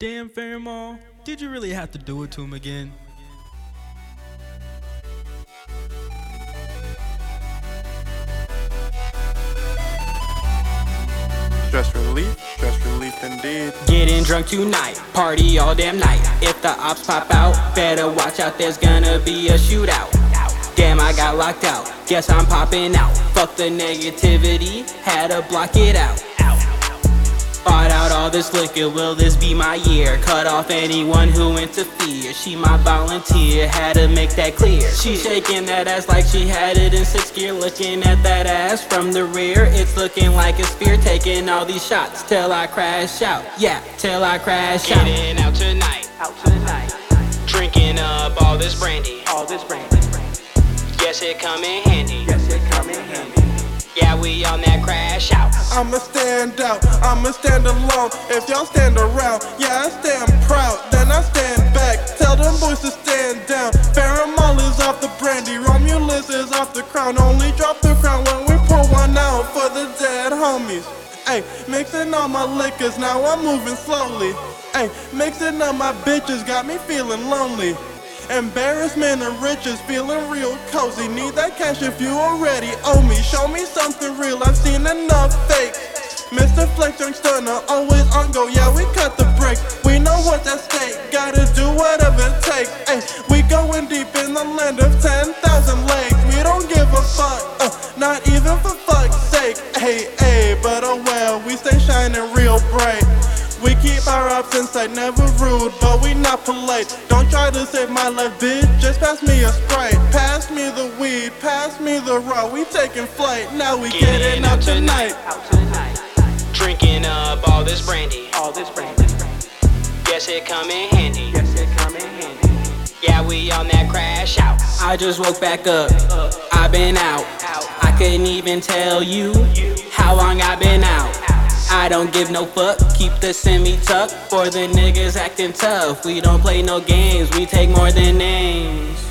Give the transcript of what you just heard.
Damn, Fairmall, did you really have to do it to him again? Stress relief indeed. Getting drunk tonight, party all damn night. If the ops pop out, better watch out, there's gonna be a shootout. Damn, I got locked out, guess I'm popping out. Fuck the negativity, had to block it out. Bought out all this liquor, will this be my year? Cut off anyone who interferes. She my volunteer, had to make that clear. She shaking that ass like she had it in sixth gear. Looking at that ass from the rear, it's looking like a spear. Taking all these shots till I crash out. Yeah, till I crash out. Getting out tonight, drinking up all this brandy. Guess it come in handy. Yeah, we on that crash out. I'ma stand out, I'ma stand alone. If y'all stand around, yeah, I stand proud. Then I stand back, tell them boys to stand down. Fairmall is off the brandy, Romulus is off the crown. Only drop the crown when we pour one out for the dead homies. Ayy, mixing all my liquors, now I'm moving slowly. Ayy, mixing up my bitches, got me feeling lonely. Embarrassment and riches, feeling real cozy. Need that cash if you already owe me. Show me something real, I've seen enough fake. Mr. Flex, young stunner, always on go, yeah, we cut the brakes. We know what's at stake, gotta do whatever it takes. Ay, we going deep in the land of 10,000 lakes. We don't give a fuck, not even for fuck's sake. Hey, but oh well, we stay shining real bright. We keep our ups in sight, never rude, but we not polite. Don't try to save my life, bitch, just pass me a Sprite. Pass me the weed, pass me the raw, we taking flight, now we getting out tonight. Drinking up all this brandy. Guess it come in handy. Yeah, we on that crash out. I just woke back up, I've been out. I couldn't even tell you how long I've been out. I don't give no fuck, keep the semi-tuck for the niggas acting tough. We don't play no games, we take more than names.